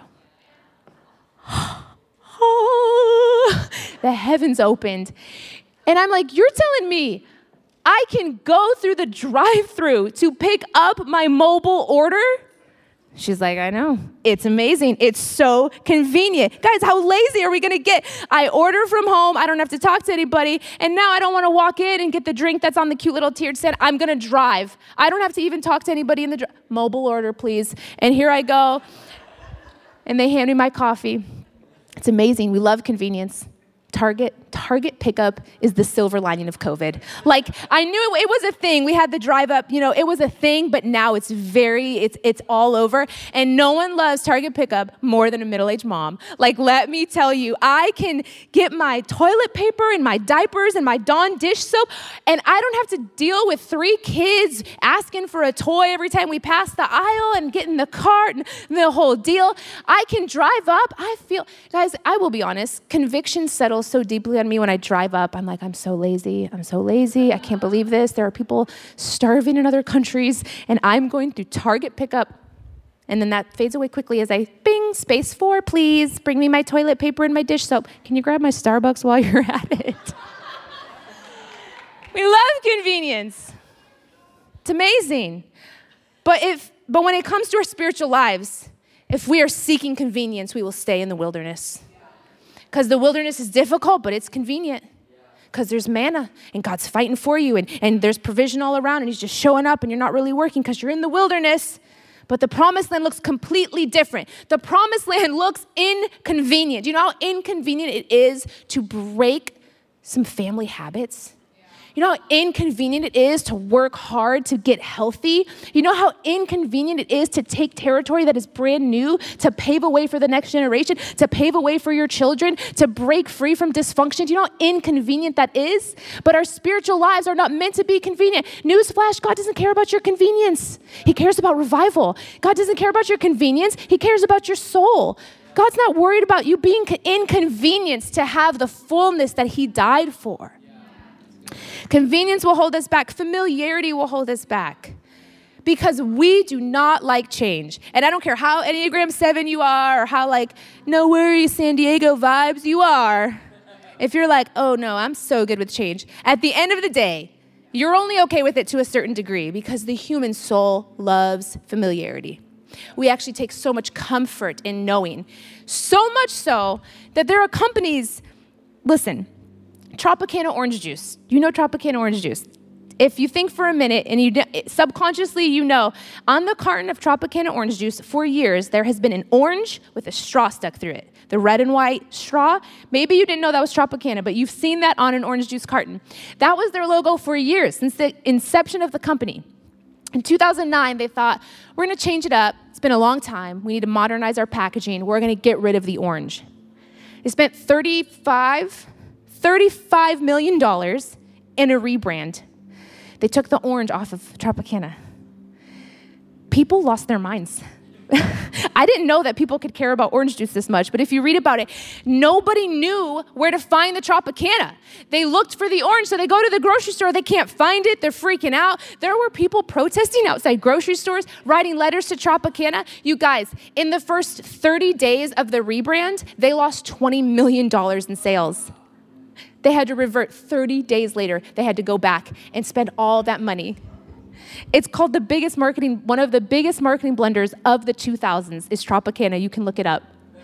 The heavens opened. And I'm like, you're telling me I can go through the drive-thru to pick up my mobile order? She's like, I know. It's amazing. It's so convenient. Guys, how lazy are we going to get? I order from home. I don't have to talk to anybody. And now I don't want to walk in and get the drink that's on the cute little tiered stand. I'm going to drive. I don't have to even talk to anybody in the dri- mobile order, please. And here I go. And they hand me my coffee. It's amazing. We love convenience. Target, Target pickup is the silver lining of COVID. Like, I knew it, it was a thing. We had the drive up, you know, it was a thing, but now it's very, it's it's all over. And no one loves Target pickup more than a middle-aged mom. Like, let me tell you, I can get my toilet paper and my diapers and my Dawn dish soap, and I don't have to deal with three kids asking for a toy every time we pass the aisle and get in the cart and the whole deal. I can drive up. I feel, guys, I will be honest, conviction settles so deeply on me when I drive up. I'm like, I'm so lazy. I'm so lazy. I can't believe this. There are people starving in other countries, and I'm going through Target pickup. And then that fades away quickly as I, bing, space four, please. Bring me my toilet paper and my dish soap. Can you grab my Starbucks while you're at it? We love convenience. It's amazing. But if, but when it comes to our spiritual lives, if we are seeking convenience, we will stay in the wilderness. Because the wilderness is difficult, but it's convenient. Because there's manna, and God's fighting for you, and, and there's provision all around, and he's just showing up, and you're not really working because you're in the wilderness. But the promised land looks completely different. The promised land looks inconvenient. Do you know how inconvenient it is to break some family habits? You know how inconvenient it is to work hard to get healthy? You know how inconvenient it is to take territory that is brand new, to pave a way for the next generation, to pave a way for your children, to break free from dysfunction? Do you know how inconvenient that is? But our spiritual lives are not meant to be convenient. Newsflash, God doesn't care about your convenience. He cares about revival. God doesn't care about your convenience. He cares about your soul. God's not worried about you being inconvenienced to have the fullness that he died for. Convenience will hold us back. Familiarity will hold us back. because we do not like change. And I don't care how Enneagram seven you are or how like, no worries, San Diego vibes you are. If you're like, oh no, I'm so good with change. At the end of the day, you're only okay with it to a certain degree because the human soul loves familiarity. We actually take so much comfort in knowing. So much so that there are companies, listen, Tropicana orange juice. You know Tropicana orange juice. If you think for a minute and you subconsciously you know, on the carton of Tropicana orange juice for years, there has been an orange with a straw stuck through it. The red and white straw. Maybe you didn't know that was Tropicana, but you've seen that on an orange juice carton. That was their logo for years, since the inception of the company. In two thousand nine, they thought, we're going to change it up. It's been a long time. We need to modernize our packaging. We're going to get rid of the orange. They spent thirty-five, thirty-five million dollars in a rebrand. They took the orange off of Tropicana. People lost their minds. I didn't know that people could care about orange juice this much, but if you read about it, nobody knew where to find the Tropicana. They looked for the orange, so they go to the grocery store, they can't find it, they're freaking out. There were people protesting outside grocery stores, writing letters to Tropicana. You guys, in the first thirty days of the rebrand, they lost twenty million dollars in sales. They had to revert thirty days later. They had to go back and spend all that money. It's called the biggest marketing, one of the biggest marketing blunders of the two thousands is Tropicana. You can look it up.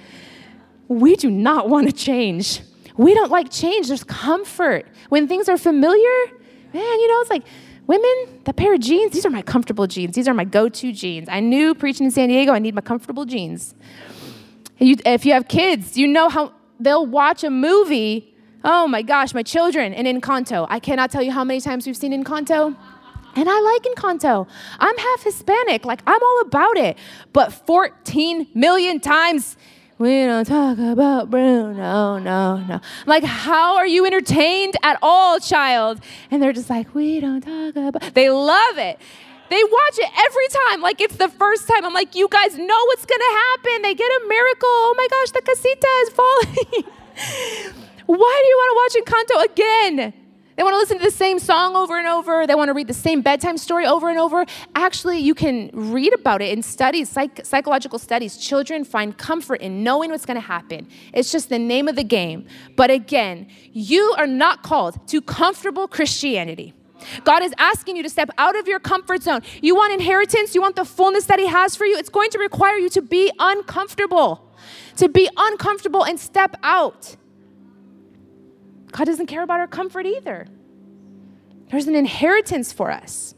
We do not want to change. We don't like change. There's comfort. When things are familiar, man, you know, it's like women, that pair of jeans, these are my comfortable jeans. These are my go-to jeans. I knew preaching in San Diego, I need my comfortable jeans. You, if you have kids, you know how they'll watch a movie. Oh my gosh, my children in Encanto. I cannot tell you how many times we've seen Encanto. And I like Encanto. I'm half Hispanic. Like, I'm all about it. But fourteen million times, we don't talk about Bruno, no, no. Like, how are you entertained at all, child? And they're just like, we don't talk about. They love it. They watch it every time, like it's the first time. I'm like, you guys know what's going to happen. They get a miracle. Oh my gosh, the casita is falling. Why do you want to watch Encanto again? They want to listen to the same song over and over. They want to read the same bedtime story over and over. Actually, you can read about it in studies, psych- psychological studies. Children find comfort in knowing what's going to happen. It's just the name of the game. But again, you are not called to comfortable Christianity. God is asking you to step out of your comfort zone. You want inheritance? You want the fullness that he has for you? It's going to require you to be uncomfortable, to be uncomfortable and step out. God doesn't care about our comfort either. There's an inheritance for us.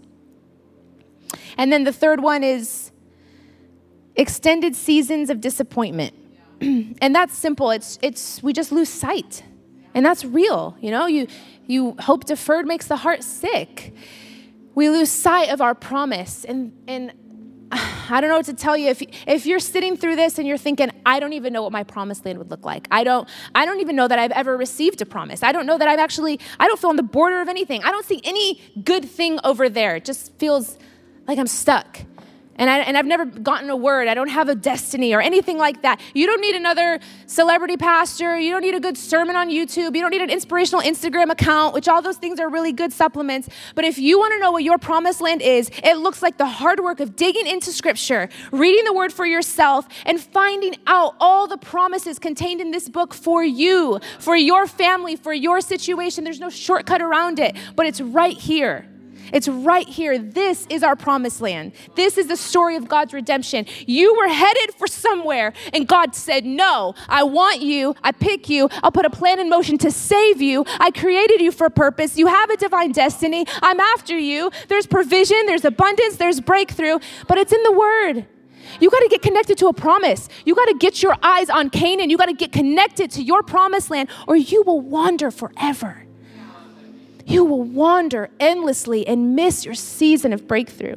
And then the third one is extended seasons of disappointment. And that's simple. It's it's we just lose sight. And that's real. You know, you you hope deferred makes the heart sick. We lose sight of our promise. And and I don't know what to tell you. If if you're sitting through this and you're thinking, I don't even know what my promised land would look like. I don't I don't even know that I've ever received a promise. I don't know that I've actually, I don't feel on the border of anything. I don't see any good thing over there. It just feels like I'm stuck. And, I, and I've never gotten a word. I don't have a destiny or anything like that. You don't need another celebrity pastor. You don't need a good sermon on YouTube. You don't need an inspirational Instagram account, which all those things are really good supplements. But if you want to know what your promised land is, it looks like the hard work of digging into scripture, reading the word for yourself, and finding out all the promises contained in this book for you, for your family, for your situation. There's no shortcut around it, but it's right here. It's right here. This is our promised land. This is the story of God's redemption. You were headed for somewhere, and God said, no, I want you. I pick you. I'll put a plan in motion to save you. I created you for a purpose. You have a divine destiny. I'm after you. There's provision. There's abundance. There's breakthrough, but it's in the word. You got to get connected to a promise. You got to get your eyes on Canaan. You got to get connected to your promised land, or you will wander forever. You will wander endlessly and miss your season of breakthrough.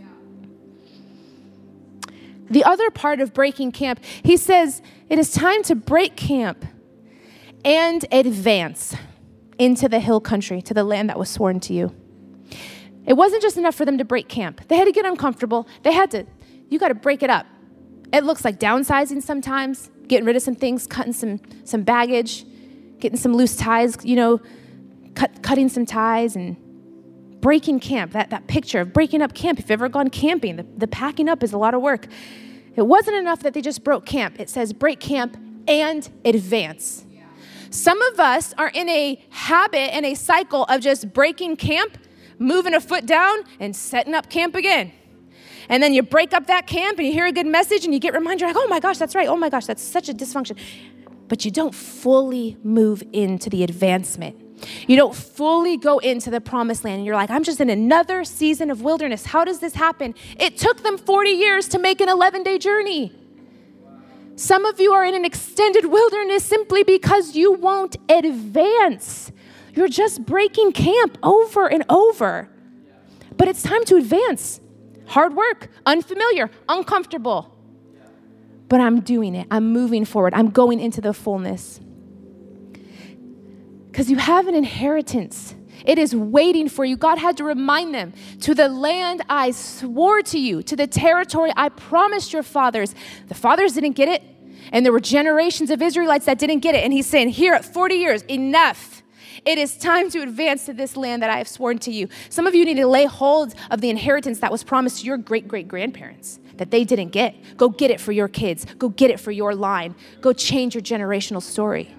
The other part of breaking camp, he says, it is time to break camp and advance into the hill country, to the land that was sworn to you. It wasn't just enough for them to break camp. They had to get uncomfortable. They had to, you got to break it up. It looks like downsizing sometimes, getting rid of some things, cutting some, some baggage, getting some loose ties, you know, Cut, cutting some ties and breaking camp, that, that picture of breaking up camp. If you've ever gone camping, the, the packing up is a lot of work. It wasn't enough that they just broke camp. It says break camp and advance. Some of us are in a habit and a cycle of just breaking camp, moving a foot down, and setting up camp again. And then you break up that camp and you hear a good message and you get reminded, you're like, oh my gosh, that's right. Oh my gosh, that's such a dysfunction. But you don't fully move into the advancement. You don't fully go into the promised land. And you're like, I'm just in another season of wilderness. How does this happen? It took them forty years to make an eleven-day journey. Some of you are in an extended wilderness simply because you won't advance. You're just breaking camp over and over. But it's time to advance. Hard work, unfamiliar, uncomfortable. But I'm doing it. I'm moving forward. I'm going into the fullness. Because you have an inheritance. It is waiting for you. God had to remind them, to the land I swore to you, to the territory I promised your fathers. The fathers didn't get it. And there were generations of Israelites that didn't get it. And he's saying, here at forty years, enough. It is time to advance to this land that I have sworn to you. Some of you need to lay hold of the inheritance that was promised to your great-great-grandparents that they didn't get. Go get it for your kids. Go get it for your line. Go change your generational story.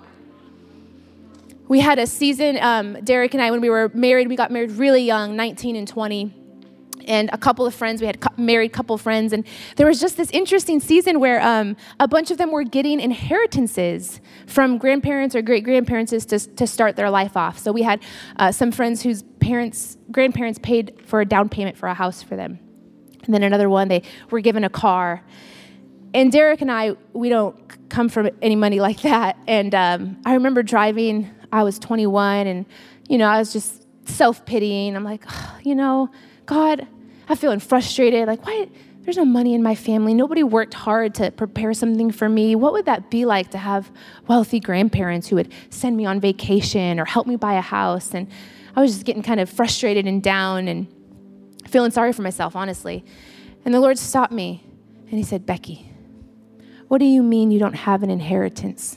We had a season, um, Derek and I, when we were married, we got married really young, nineteen and twenty. And a couple of friends, we had a married couple of friends, and there was just this interesting season where um, a bunch of them were getting inheritances from grandparents or great-grandparents to, to start their life off. So we had uh, some friends whose parents, grandparents paid for a down payment for a house for them. And then another one, they were given a car. And Derek and I, we don't come from any money like that. And um, I remember driving, I was twenty-one, and, you know, I was just self-pitying. I'm like, oh, you know, God, I'm feeling frustrated. Like, why? There's no money in my family. Nobody worked hard to prepare something for me. What would that be like to have wealthy grandparents who would send me on vacation or help me buy a house? And I was just getting kind of frustrated and down and feeling sorry for myself, honestly. And the Lord stopped me and he said, Becky, what do you mean you don't have an inheritance?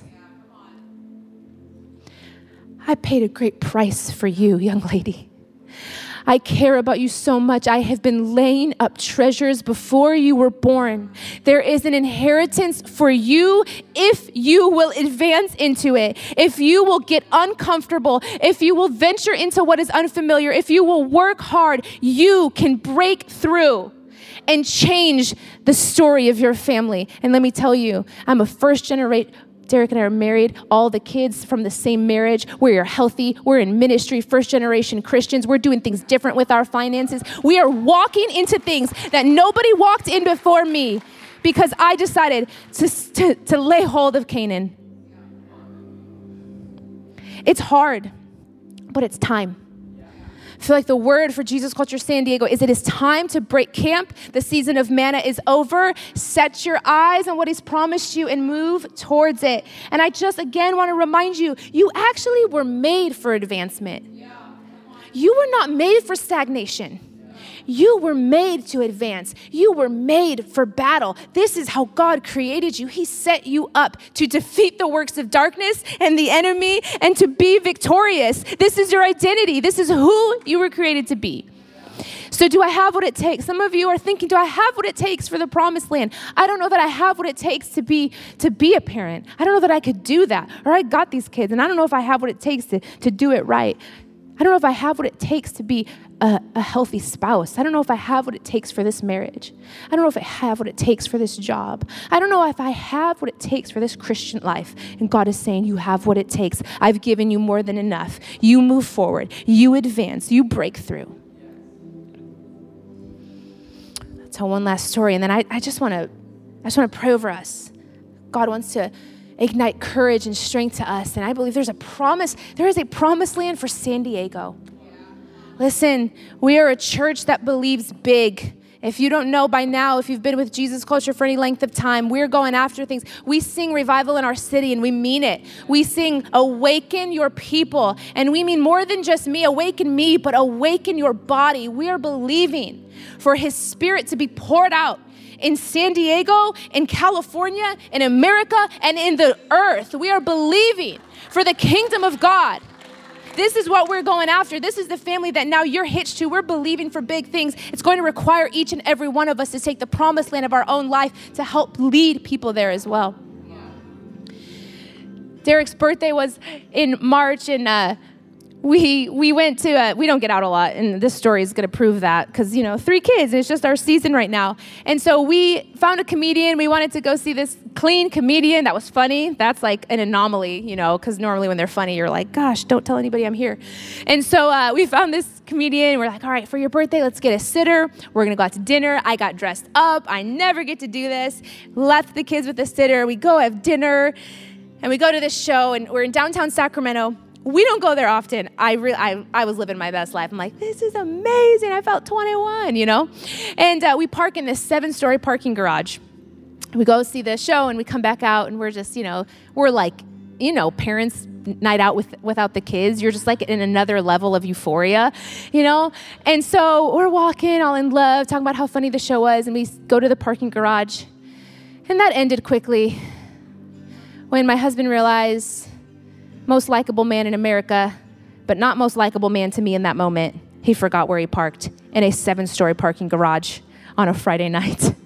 I paid a great price for you, young lady. I care about you so much. I have been laying up treasures before you were born. There is an inheritance for you if you will advance into it, if you will get uncomfortable, if you will venture into what is unfamiliar, if you will work hard, you can break through and change the story of your family. And let me tell you, I'm a first generation. Derek and I are married, all the kids from the same marriage. We're healthy. We're in ministry, first generation Christians. We're doing things different with our finances. We are walking into things that nobody walked in before me because I decided to, to, to lay hold of Canaan. It's hard, but it's time. I feel like the word for Jesus Culture San Diego is it is time to break camp. The season of manna is over. Set your eyes on what he's promised you and move towards it. And I just, again, want to remind you, you actually were made for advancement. You were not made for stagnation. You were made to advance. You were made for battle. This is how God created you. He set you up to defeat the works of darkness and the enemy and to be victorious. This is your identity. This is who you were created to be. So do I have what it takes? Some of you are thinking, do I have what it takes for the promised land? I don't know that I have what it takes to be to be a parent. I don't know that I could do that. Or I got these kids, and I don't know if I have what it takes to, to do it right. I don't know if I have what it takes to be a, a healthy spouse. I don't know if I have what it takes for this marriage. I don't know if I have what it takes for this job. I don't know if I have what it takes for this Christian life. And God is saying, you have what it takes. I've given you more than enough. You move forward. You advance. You break through. I'll tell one last story, and then I, I just want to I just want to pray over us. God wants to ignite courage and strength to us. And I believe there's a promise. There is a promised land for San Diego. Listen, we are a church that believes big. If you don't know by now, if you've been with Jesus Culture for any length of time, we're going after things. We sing revival in our city, and we mean it. We sing awaken your people, and we mean more than just me, awaken me, but awaken your body. We are believing for his spirit to be poured out in San Diego, in California, in America, and in the earth. We are believing for the kingdom of God This is what we're going after. This is the family that now you're hitched to. We're believing for big things. It's going to require each and every one of us to take the promised land of our own life to help lead people there as well. Derek's birthday was in March, and uh, we we went to, uh, we don't get out a lot, and this story is going to prove that, because, you know, three kids, it's just our season right now. And so we found a comedian. We wanted to go see this clean comedian that was funny. That's like an anomaly, you know, because normally when they're funny, you're like, gosh, don't tell anybody I'm here. And so uh, we found this comedian. We're like, all right, for your birthday, let's get a sitter. We're going to go out to dinner. I got dressed up. I never get to do this. Left the kids with the sitter. We go have dinner. And we go to this show, and we're in downtown Sacramento. We don't go there often. I, re- I I was living my best life. I'm like, this is amazing. I felt twenty-one, you know? And uh, we park in this seven-story parking garage. We go see the show, and we come back out, and we're just, you know, we're like, you know, parents night out with without the kids. You're just like in another level of euphoria, you know? And so we're walking all in love, talking about how funny the show was, and we go to the parking garage. And that ended quickly when my husband realized, most likable man in America, but not most likable man to me in that moment, he forgot where he parked in a seven-story parking garage on a Friday night.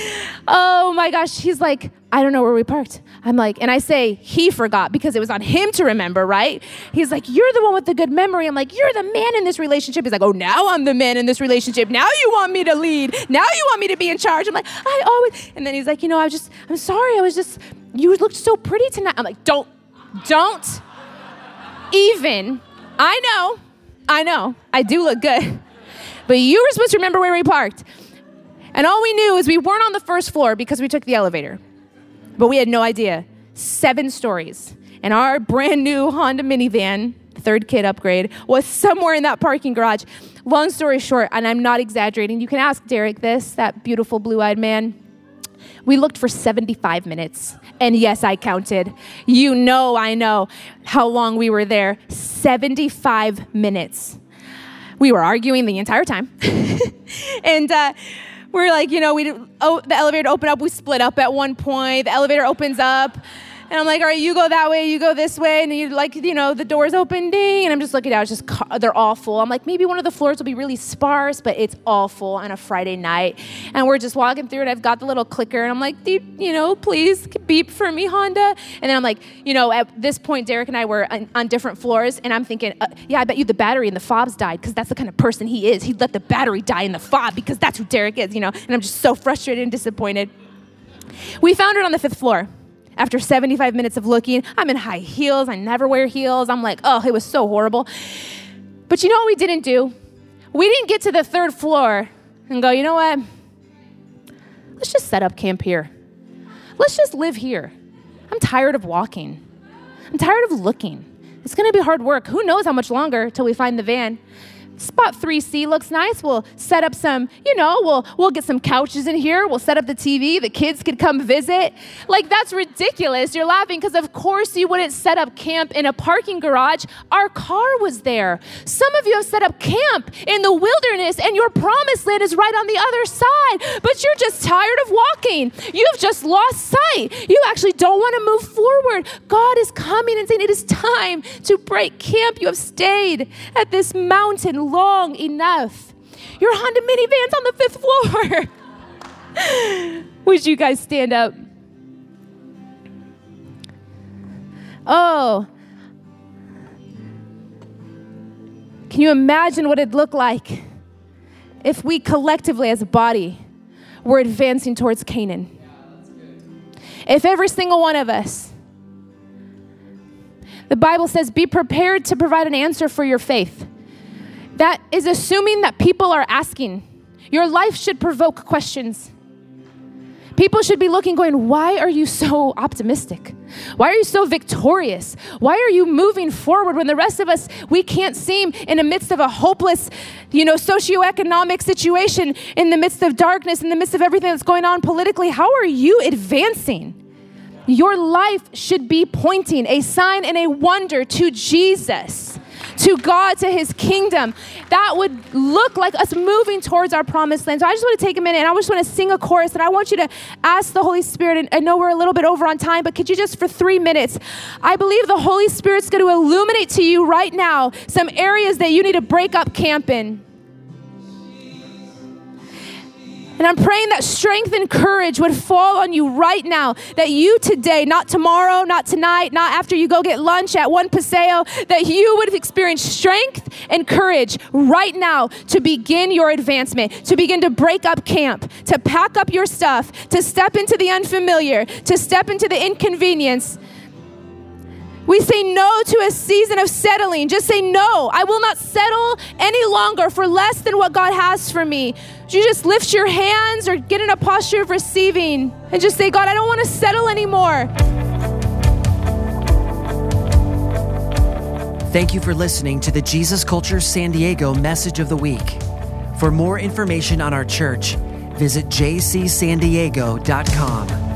Oh my gosh, he's like, I don't know where we parked. I'm like, and I say, he forgot because it was on him to remember, right? He's like, you're the one with the good memory. I'm like, you're the man in this relationship. He's like, oh, now I'm the man in this relationship. Now you want me to lead. Now you want me to be in charge. I'm like, I always, and then he's like, you know, I was just, I'm sorry. I was just, you looked so pretty tonight. I'm like, don't, don't even, I know, I know, I do look good. But you were supposed to remember where we parked. And all we knew is we weren't on the first floor because we took the elevator. But we had no idea. Seven stories. And our brand new Honda minivan, third kid upgrade, was somewhere in that parking garage. Long story short, and I'm not exaggerating, you can ask Derek this, that beautiful blue-eyed man. We looked for seventy-five minutes. And yes, I counted. You know I know how long we were there. seventy-five minutes. We were arguing the entire time. and uh, we're like, you know, we oh, the elevator opened up. We split up at one point. The elevator opens up. And I'm like, all right, you go that way, you go this way. And you like, you know, the doors open, ding. And I'm just looking out, it's just, they're all full. I'm like, maybe one of the floors will be really sparse, but it's all full on a Friday night. And we're just walking through, and I've got the little clicker. And I'm like, you know, please beep for me, Honda. And then I'm like, you know, at this point, Derek and I were on, on different floors. And I'm thinking, uh, yeah, I bet you the battery in the fobs died, because that's the kind of person he is. He'd let the battery die in the fob because that's who Derek is, you know. And I'm just so frustrated and disappointed. We found it on the fifth floor. After seventy-five minutes of looking, I'm in high heels. I never wear heels. I'm like, oh, it was so horrible. But you know what we didn't do? We didn't get to the third floor and go, you know what? Let's just set up camp here. Let's just live here. I'm tired of walking. I'm tired of looking. It's going to be hard work. Who knows how much longer till we find the van? Spot three C looks nice. We'll set up some, you know, we'll we'll get some couches in here. We'll set up the T V. The kids could come visit. Like, that's ridiculous. You're laughing because, of course, you wouldn't set up camp in a parking garage. Our car was there. Some of you have set up camp in the wilderness, and your promised land is right on the other side, but you're just tired of walking. You've just lost sight. You actually don't want to move forward. God is coming and saying, it is time to break camp. You have stayed at this mountain long enough. Your Honda minivan's on the fifth floor. Would you guys stand up? Oh. Can you imagine what it'd look like if we collectively as a body were advancing towards Canaan? If every single one of us, the Bible says, be prepared to provide an answer for your faith. That is assuming that people are asking. Your life should provoke questions. People should be looking, going, why are you so optimistic? Why are you so victorious? Why are you moving forward when the rest of us, we can't seem in the midst of a hopeless, you know, socioeconomic situation, in the midst of darkness, in the midst of everything that's going on politically? How are you advancing? Your life should be pointing a sign and a wonder to Jesus, to God, to his kingdom. That would look like us moving towards our promised land. So I just want to take a minute and I just want to sing a chorus, and I want you to ask the Holy Spirit, and I know we're a little bit over on time, but could you just for three minutes, I believe the Holy Spirit's going to illuminate to you right now some areas that you need to break up camp in. And I'm praying that strength and courage would fall on you right now, that you today, not tomorrow, not tonight, not after you go get lunch at One Paseo, that you would experience strength and courage right now to begin your advancement, to begin to break up camp, to pack up your stuff, to step into the unfamiliar, to step into the inconvenience. We say no to a season of settling. Just say, no, I will not settle any longer for less than what God has for me. You just lift your hands or get in a posture of receiving and just say, God, I don't want to settle anymore. Thank you for listening to the Jesus Culture San Diego Message of the Week. For more information on our church, visit j c san diego dot com.